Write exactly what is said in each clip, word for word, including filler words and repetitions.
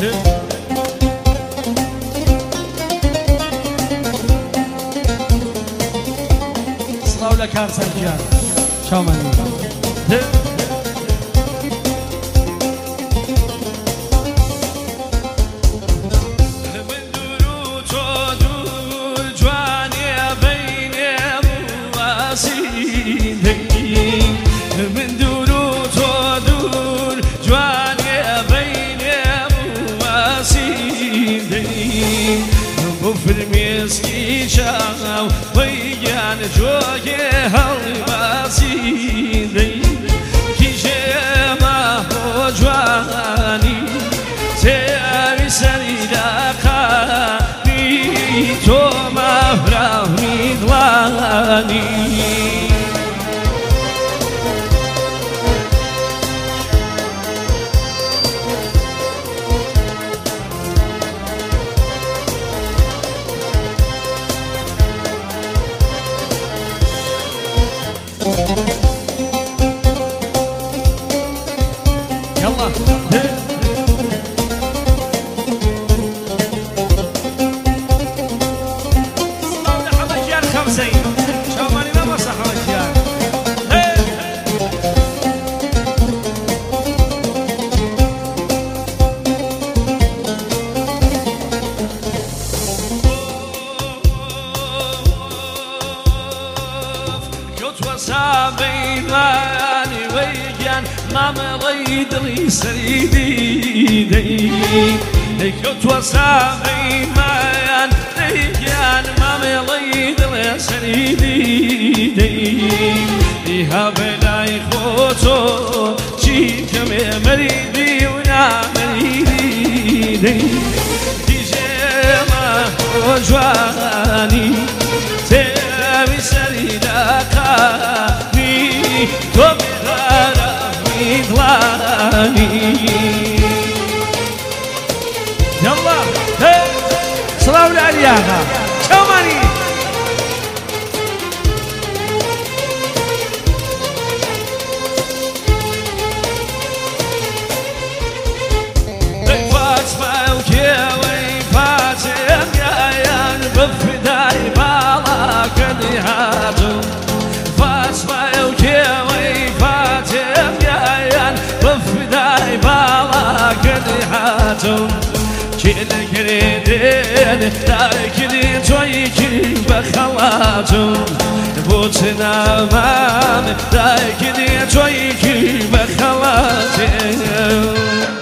سڵاو لە کارسەرگیان چاومانی من دور و تو دور جوانی بین واسیدی بفر مسکی شاو ویان جوی هل واسیدی کیشه ما جوانی سری سری دقانی تو مفرمی دوانی يلا صلاة حمجيان خمسين شاماني ما مسح حمجيان كنت وصابي ماني ويجان ما مضيد لي سريدي كنت وصابي ماني ويجان ما مضيد لي سريدي يا بلاي خوتو شي كم مريدي ونا مريدي تجمع وجواني تبي سريدكاني تبغى مضلاني يلا صلاة العلياها شوماني فاطمة وكيوي فاتم يا بفداي بالا كديهاتو فاطمة وكيوي فاتم يا بفداي بالا كديهاتو كل كريدين تاكلي تويكي بخلاتو بوتنا مام تاكلي تويكي بخلاتو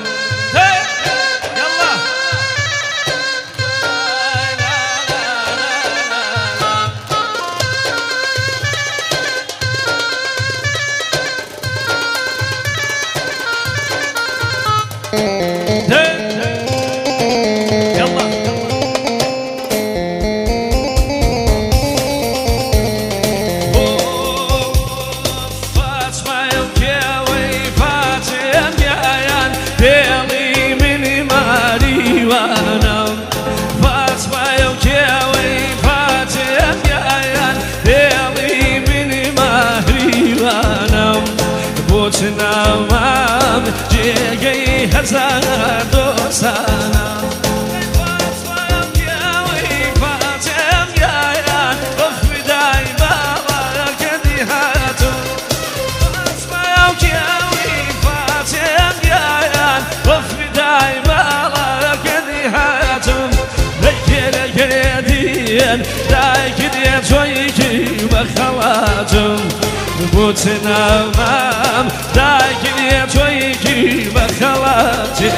نامم جيجي هزار دوسانا فاطمة يا وي فاطم يا يا بفداي بابا كديهاتو فاطمة يا وي فاطم يا يا بفداي بابا كديهاتو لكل كدين دايكدي تويكي بخواتو بوتنا مام داكني تويكي بخلاتي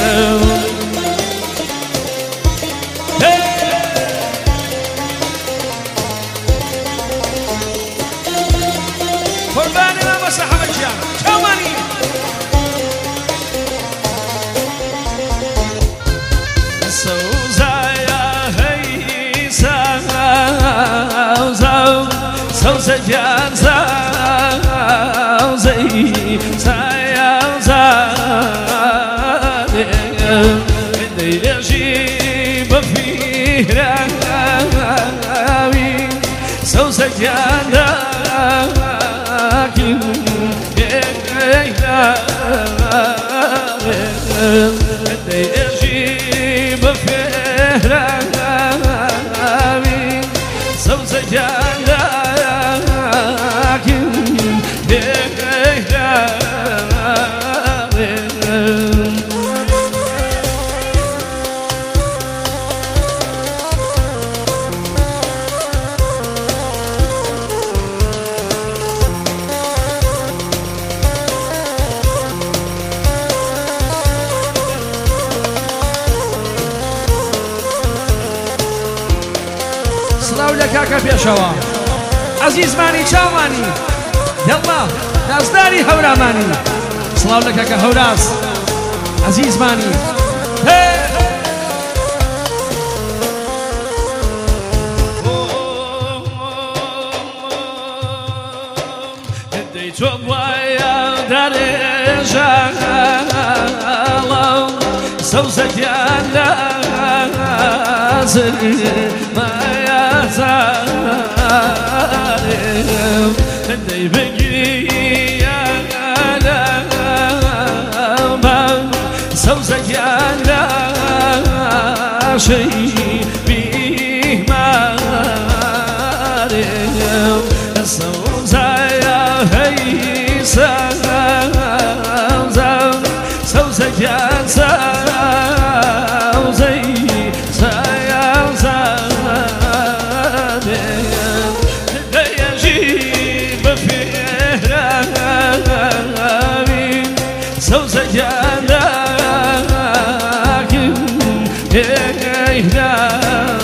قرباني ما مسح مجان شواني سوزا يا هي سوزا سوزا جان سايا زاد اللي يجيب فيه راوي سوسة جانا لكن اللي يجيب کاکە پێشەوە عەزیزمانی چاوانی یەڵڵا نازداری هەورامانی سڵاو لە کاکە هەوراس عەزیزمانی تۆ وایە دەرێژەڵەو سەوزەکیان لە زەرمایەزارێم دەی بگریە لەمە سەوزەکیان لە شەیبیمارێم سەوزایە سەوزەم سەوزەکیان سەوزەی سەیازانێم دەیەژی بە فێراوین سەوزەکیان لاکن هێناڕێم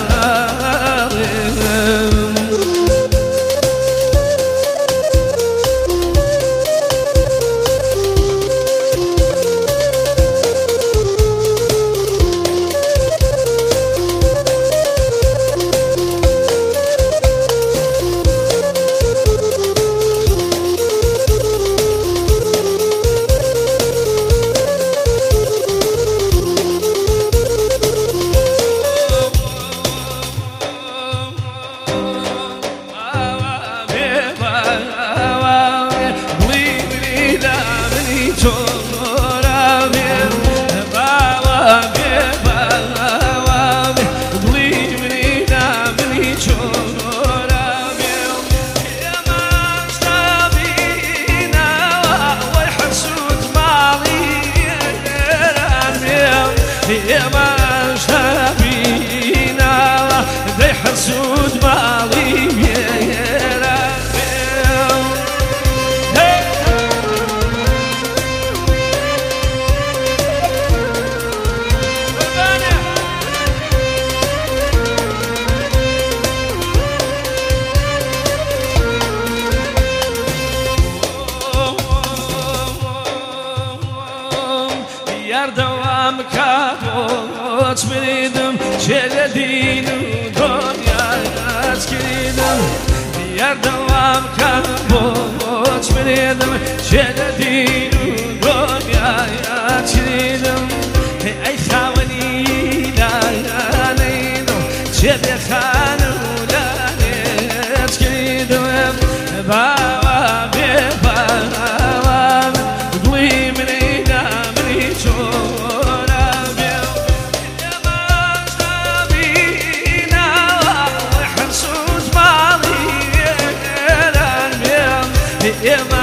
Yardımım kaboç bildim Şeredinu donyas kildim Yardımım kaboç bildim Şeredinu donyas kildim Ey xavani laneyno Şede xanu lanet kildim Baba be baba Glimini namini çora bil Yamazabina Hansuz mali Eran bil